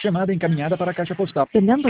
Chamada encaminhada para a caixa postal. The number